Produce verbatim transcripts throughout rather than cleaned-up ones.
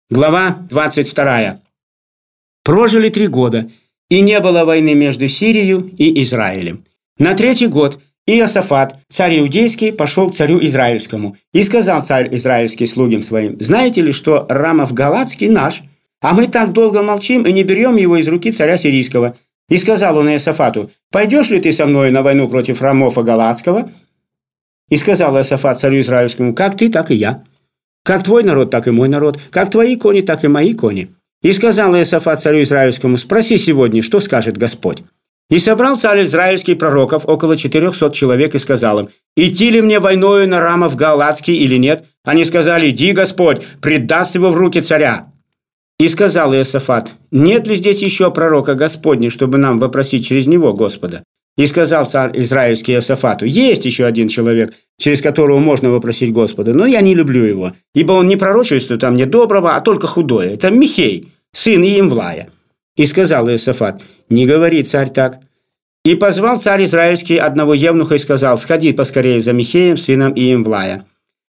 Глава двадцать вторая. Прожили три года, и не было войны между Сирией и Израилем. На третий год Иосафат, царь иудейский, пошел к царю израильскому. И сказал царь израильский слугам своим: «Знаете ли, что Рамов Галатский наш? А мы так долго молчим и не берем его из руки царя сирийского». И сказал он Иосафату: «Пойдешь ли ты со мной на войну против Рамофа Галатского?» И сказал Иосафат царю израильскому: «Как ты, так и я. Как твой народ, так и мой народ. Как твои кони, так и мои кони». И сказал Иосафат царю израильскому: «Спроси сегодня, что скажет Господь». И собрал царь израильский пророков, около четырехсот человек, и сказал им: «Идти ли мне войною на Рамов Галатский или нет?» Они сказали: «Иди, Господь, предаст его в руки царя». И сказал Иосафат: «Нет ли здесь еще пророка Господня, чтобы нам вопросить через него Господа?» И сказал царь израильский Иосафату: «Есть еще один человек, через которого можно вопросить Господа, но я не люблю его, ибо он не пророчествует там не доброго, а только худое. Это Михей, сын Иемвлая». И сказал Иосафат: «Не говори, царь, так». И позвал царь израильский одного евнуха и сказал: «Сходи поскорее за Михеем, сыном Иемвлая».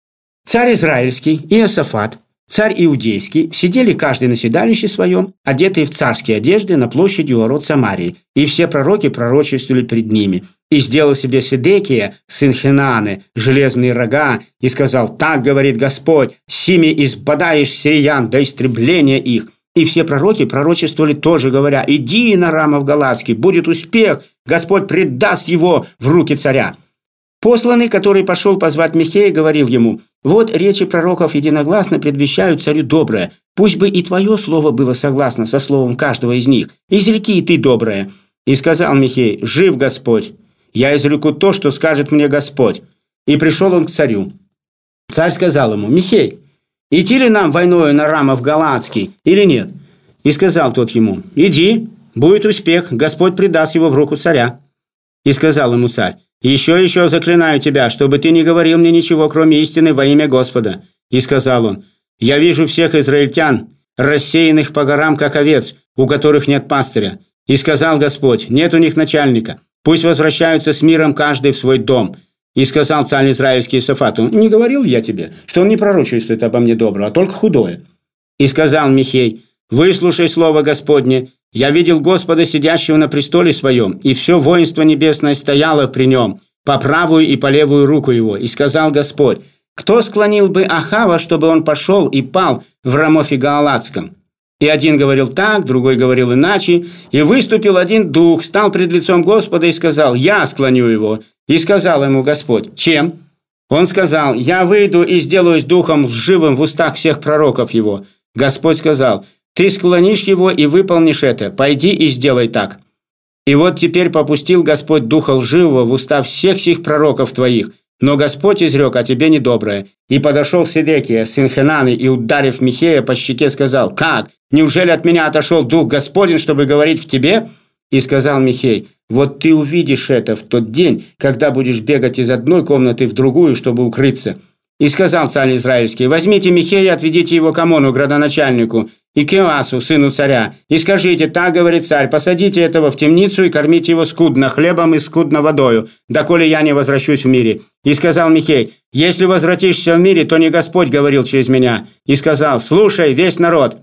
Царь израильский, Иосафат, царь иудейский сидели каждый на седалище своем, одетые в царские одежды, на площади у ворот Самарии, и все пророки пророчествовали пред ними. И сделал себе Седекия, сын Хенаны, железные рога, и сказал: «Так говорит Господь, сими избадаешь сириян до истребления их». И все пророки пророчествовали тоже, говоря: «Иди на Рамов Галатский, будет успех, Господь предаст его в руки царя». Посланный, который пошел позвать Михея, говорил ему: «Вот речи пророков единогласно предвещают царю доброе. Пусть бы и твое слово было согласно со словом каждого из них. Изреки и ты доброе». И сказал Михей: «Жив Господь, я изреку то, что скажет мне Господь». И пришел он к царю. Царь сказал ему: «Михей, идти ли нам войною на Рамов Галатский или нет?» И сказал тот ему: «Иди, будет успех, Господь предаст его в руку царя». И сказал ему царь: «Еще, еще заклинаю тебя, чтобы ты не говорил мне ничего, кроме истины, во имя Господа». И сказал он: «Я вижу всех израильтян, рассеянных по горам, как овец, у которых нет пастыря». И сказал Господь: «Нет у них начальника, пусть возвращаются с миром каждый в свой дом». И сказал царь израильский Иосафату: «Не говорил я тебе, что он не пророчествует обо мне добро, а только худое?» И сказал Михей: «Выслушай слово Господне. Я видел Господа, сидящего на престоле своем, и все воинство небесное стояло при нем, по правую и по левую руку его. И сказал Господь: кто склонил бы Ахава, чтобы он пошел и пал в Рамофе Галатском?» И один говорил так, другой говорил иначе. И выступил один дух, стал пред лицом Господа и сказал: «Я склоню его». И сказал ему Господь: «Чем?» Он сказал: «Я выйду и сделаюсь духом лживым в устах всех пророков его». Господь сказал: «Ты склонишь его и выполнишь это. Пойди и сделай так». И вот теперь попустил Господь духа лживого в уста всех сих пророков твоих, но Господь изрек о тебе недоброе». И подошел Седекия, сын Хенаны, и, ударив Михея по щеке, сказал: «Как? Неужели от меня отошел дух Господень, чтобы говорить в тебе?» И сказал Михей: «Вот ты увидишь это в тот день, когда будешь бегать из одной комнаты в другую, чтобы укрыться». И сказал царь израильский: «Возьмите Михея, отведите его к Амону, градоначальнику, и к Иоасу, сыну царя, и скажите: так говорит царь, посадите этого в темницу и кормите его скудно хлебом и скудно водою, доколе я не возвращусь в мире». И сказал Михей: «Если возвратишься в мире, то не Господь говорил через меня». И сказал: «Слушай, весь народ».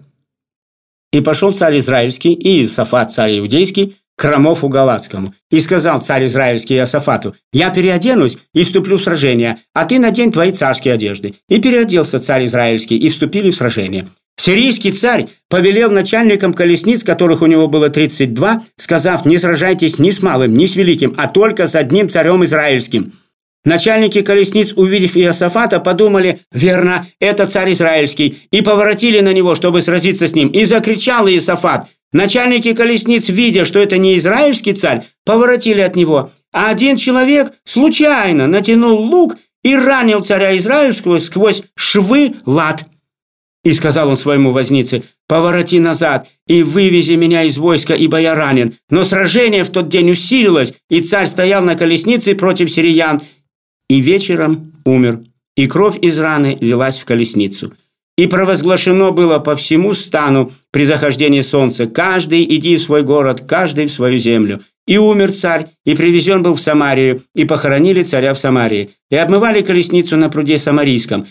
И пошел царь израильский и Иосафат, царь иудейский, к Рамофу Галатскому. И сказал царь израильский Иосафату: «Я переоденусь и вступлю в сражение, а ты надень твои царские одежды». И переоделся царь израильский, и вступили в сражение. Сирийский царь повелел начальникам колесниц, которых у него было тридцать два, сказав: «Не сражайтесь ни с малым, ни с великим, а только с одним царем израильским». Начальники колесниц, увидев Иосафата, подумали: «Верно, это царь израильский», и поворотили на него, чтобы сразиться с ним. И закричал Иосафат. Начальники колесниц, видя, что это не израильский царь, поворотили от него. А один человек случайно натянул лук и ранил царя израильского сквозь швы лад. И сказал он своему вознице: «Повороти назад и вывези меня из войска, ибо я ранен». Но сражение в тот день усилилось, и царь стоял на колеснице против сириян, и вечером умер, и кровь из раны лилась в колесницу. И провозглашено было по всему стану при захождении солнца: каждый иди в свой город, каждый в свою землю. И умер царь, и привезен был в Самарию, и похоронили царя в Самарии, и обмывали колесницу на пруде Самарийском.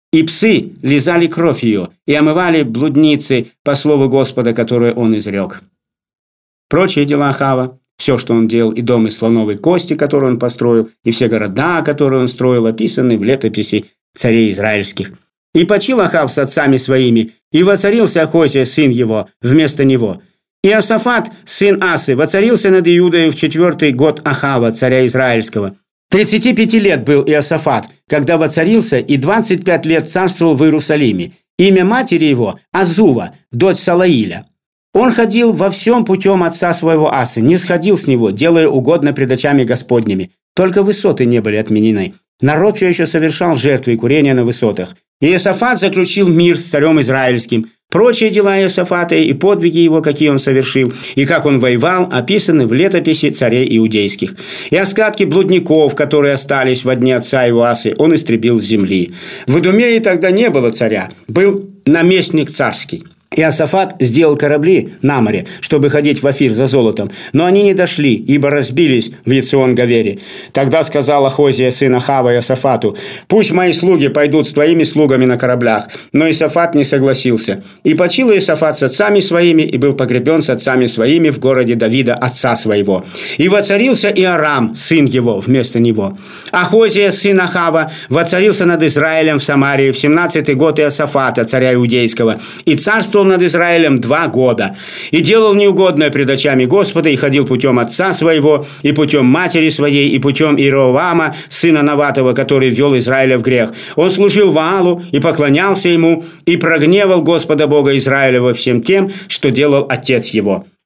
и псы лизали кровь ее, и омывали блудницы по слову Господа, которое он изрек. Прочие дела Ахава, все, что он делал, и дом из слоновой кости, который он построил, и все города, которые он строил, описаны в летописи царей израильских. И почил Ахав с отцами своими, и воцарился Ахозия, сын его, вместо него. И Иосафат, сын Асы, воцарился над Иудою в четвертый год Ахава, царя израильского. Тридцати пяти лет был Иосафат, когда воцарился, и двадцать пять лет царствовал в Иерусалиме. Имя матери его – Азува, дочь Салаиля. Он ходил во всем путем отца своего Асы, не сходил с него, делая угодно пред очами Господними. Только высоты не были отменены. Народ все еще совершал жертвы и курения на высотах. И Иосафат заключил мир с царем израильским. Прочие дела Иосафата и подвиги его, какие он совершил, и как он воевал, описаны в летописи царей иудейских. И остатки блудников, которые остались во дне отца его Асы, он истребил с земли. В Идумее тогда не было царя, был наместник царский. Иосафат сделал корабли на море, чтобы ходить в Офир за золотом, но они не дошли, ибо разбились в Ецион-Гавере. Тогда сказал Ахозия, сын Ахава, Иосафату: «Пусть мои слуги пойдут с твоими слугами на кораблях». Но Иосафат не согласился. И почил Иосафат с отцами своими, и был погребен с отцами своими в городе Давида, отца своего. И воцарился Иорам, сын его, вместо него. Ахозия, сын Ахава, воцарился над Израилем в Самарии в семнадцатый год Иосафата, царя иудейского, и царствовал над Израилем два года, и делал неугодное пред очами Господа, и ходил путем отца своего, и путем матери своей, и путем Иеровоама, сына Наватова, который ввел Израиля в грех. Он служил Ваалу и поклонялся ему, и прогневал Господа Бога Израилева всем тем, что делал отец его.